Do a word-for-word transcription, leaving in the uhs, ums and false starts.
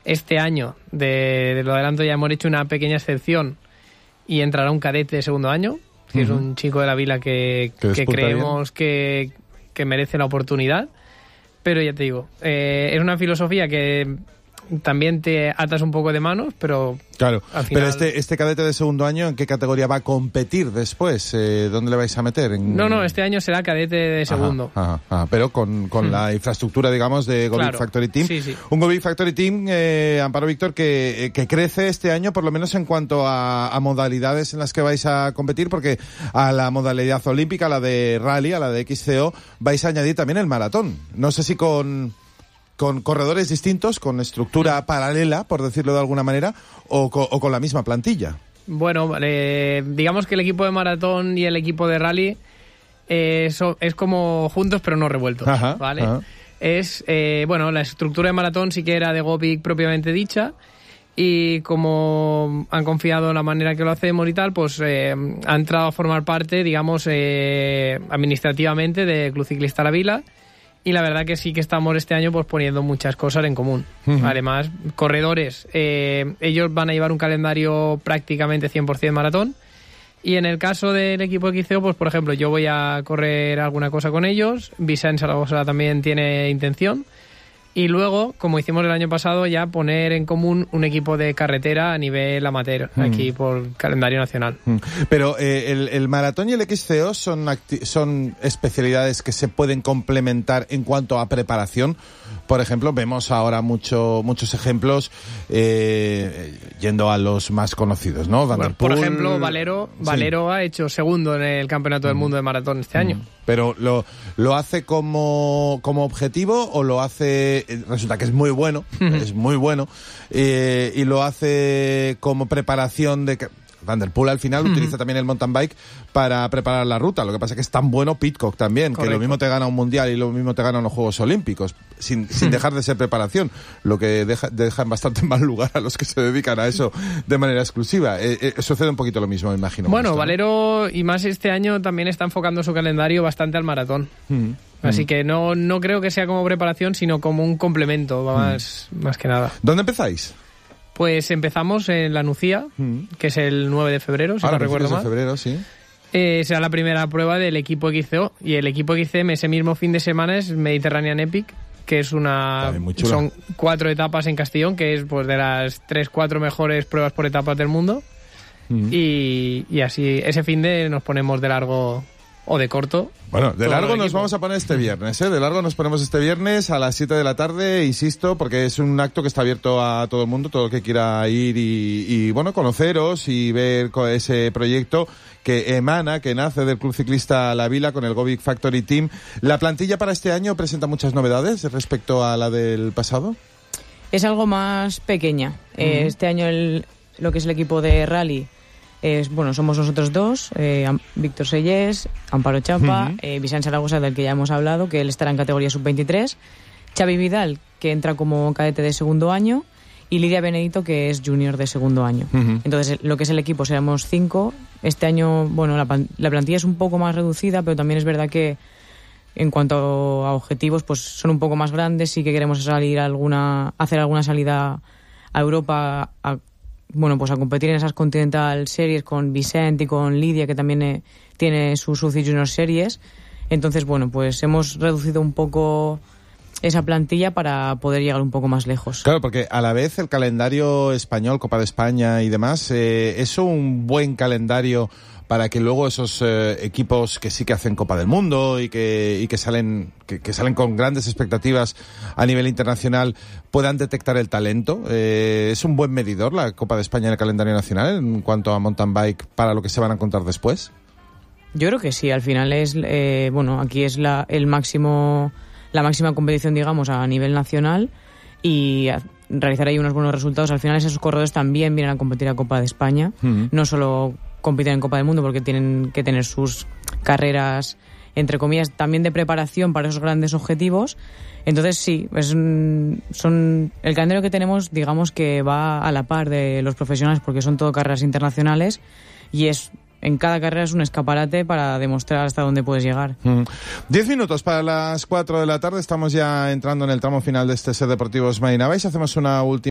este año, de, de lo adelanto, ya hemos hecho una pequeña excepción y entrará un cadete de segundo año, que uh-huh. es un chico de la Vila que, que creemos que, que merece la oportunidad. Pero ya te digo, eh, es una filosofía que también te atas un poco de manos, pero... Claro, al final... pero este, este cadete de segundo año, ¿en qué categoría va a competir después? Eh, ¿Dónde le vais a meter? ¿En... No, no, este año será cadete de segundo. Ajá, ajá, ajá, pero con, con hmm. la infraestructura, digamos, de Go Big claro. Factory Team. Sí, sí. Un Go Big Factory Team, eh, Amparo Víctor, que, que crece este año, por lo menos en cuanto a, a modalidades en las que vais a competir, porque a la modalidad olímpica, a la de rally, a la de X C O, vais a añadir también el maratón. No sé si con... con corredores distintos, con estructura paralela, por decirlo de alguna manera, o con, o con la misma plantilla. Bueno, eh, digamos que el equipo de maratón y el equipo de rally eh, so, es como juntos pero no revueltos, ajá, ¿vale? Ajá. Es, eh, bueno, la estructura de maratón sí que era de Go Big propiamente dicha, y como han confiado en la manera que lo hacemos y tal, pues eh, ha entrado a formar parte, digamos, eh, administrativamente de Club Ciclista La Vila. Y la verdad que sí que estamos este año pues poniendo muchas cosas en común. Uh-huh. Además, corredores, eh, ellos van a llevar un calendario prácticamente cien por ciento maratón. Y en el caso del equipo X C O, pues por ejemplo, yo voy a correr alguna cosa con ellos. Vicente Zaragoza también tiene intención. Y luego, como hicimos el año pasado, ya poner en común un equipo de carretera a nivel amateur, mm. aquí por calendario nacional. Mm. Pero eh, el, el maratón y el X C O son, acti- son especialidades que se pueden complementar en cuanto a preparación. Por ejemplo, vemos ahora mucho, muchos ejemplos eh, yendo a los más conocidos, ¿no? Van der Poel, por ejemplo, Valero, Valero sí. ha hecho segundo en el Campeonato del Mundo de Maratón este mm. año. Pero lo, lo hace como, como objetivo o lo hace, resulta que es muy bueno, uh-huh. es muy bueno, eh, y lo hace como preparación de... Van der Poel al final uh-huh. utiliza también el mountain bike para preparar la ruta. Lo que pasa es que es tan bueno Pidcock también, correcto, que lo mismo te gana un mundial y lo mismo te gana unos Juegos Olímpicos, sin, sin dejar de ser preparación, lo que deja, deja en bastante mal lugar a los que se dedican a eso de manera exclusiva. Eh, eh, sucede un poquito lo mismo, me imagino. Bueno, esto, Valero, ¿no? Y más este año también está enfocando su calendario bastante al maratón. Uh-huh. Así uh-huh. que no, no creo que sea como preparación, sino como un complemento, más, uh-huh. más que nada. ¿Dónde empezáis? Pues empezamos en la Nucía, mm. que es el nueve de febrero, si ah, no recuerdo mal. de febrero, sí. Eh, será la primera prueba del equipo X C O. Y el equipo X C M ese mismo fin de semana es Mediterranean Epic, que es una... son cuatro etapas en Castellón, que es pues de las tres, cuatro mejores pruebas por etapas del mundo. Mm. Y, y así, ese fin de nos ponemos de largo... o de corto. Bueno, de largo nos vamos a poner este viernes, ¿eh? De largo nos ponemos este viernes a las siete de la tarde, insisto, porque es un acto que está abierto a todo el mundo, todo el que quiera ir y, y bueno, conoceros y ver ese proyecto que emana, que nace del Club Ciclista La Vila con el Go Big Factory Team. ¿La plantilla para este año presenta muchas novedades respecto a la del pasado? Es algo más pequeña. Uh-huh. Eh, este año el, lo que es el equipo de rally es, bueno, somos nosotros dos, eh, Víctor Sellés, Amparo Champa, uh-huh. eh, Vicente Zaragoza, del que ya hemos hablado, que él estará en categoría sub veintitrés, Xavi Vidal, que entra como cadete de segundo año, y Lidia Benedito, que es junior de segundo año. Uh-huh. Entonces, lo que es el equipo, seremos cinco. Este año, bueno, la, la plantilla es un poco más reducida, pero también es verdad que en cuanto a objetivos, pues son un poco más grandes. Sí que queremos salir a alguna, hacer alguna salida a Europa, a, bueno, pues a competir en esas Continental Series con Vicente y con Lidia, que también eh, tiene sus U C I Junior Series. Entonces, bueno, pues hemos reducido un poco esa plantilla para poder llegar un poco más lejos. Claro, porque a la vez el calendario español, Copa de España y demás, eh, es un buen calendario para que luego esos eh, equipos que sí que hacen Copa del Mundo y que y que salen que, que salen con grandes expectativas a nivel internacional puedan detectar el talento. Eh, es un buen medidor la Copa de España en el calendario nacional en cuanto a mountain bike para lo que se van a encontrar después. Yo creo que sí. Al final es eh, bueno, aquí es la el máximo la máxima competición, digamos, a nivel nacional, y a, realizar ahí unos buenos resultados. Al final esos corredores también vienen a competir a Copa de España, uh-huh. no solo compiten en Copa del Mundo, porque tienen que tener sus carreras, entre comillas, también de preparación para esos grandes objetivos. Entonces sí, es un, son el calendario que tenemos, digamos, que va a la par de los profesionales, porque son todo carreras internacionales, y es en cada carrera es un escaparate para demostrar hasta dónde puedes llegar. Mm. Diez minutos para las cuatro de la tarde. Estamos ya entrando en el tramo final de este Ser Deportivos Marina Valls. Hacemos una última